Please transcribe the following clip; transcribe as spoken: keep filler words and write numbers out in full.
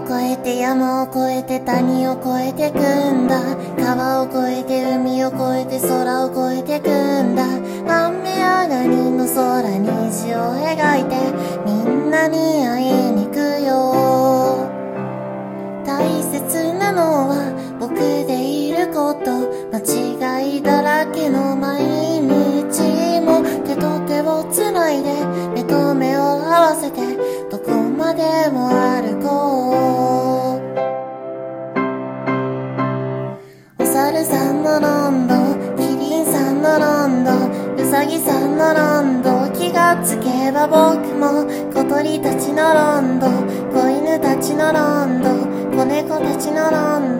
越えて山を越えて谷を越えてくんだ。川を越えて海を越えて空を越えてくんだ。雨上がりの空に虹を描いてみんなに会いに行くよ。大切なのは僕でいること。間違いだらけの毎日も手と手をつないで目と目を合わせてどこまでも歩こう。お猿さんのロンド、キリンさんのロンド、ウサギさんのロンド、気がつけば僕も小鳥たちのロンド、子犬たちのロンド、子猫たちのロンド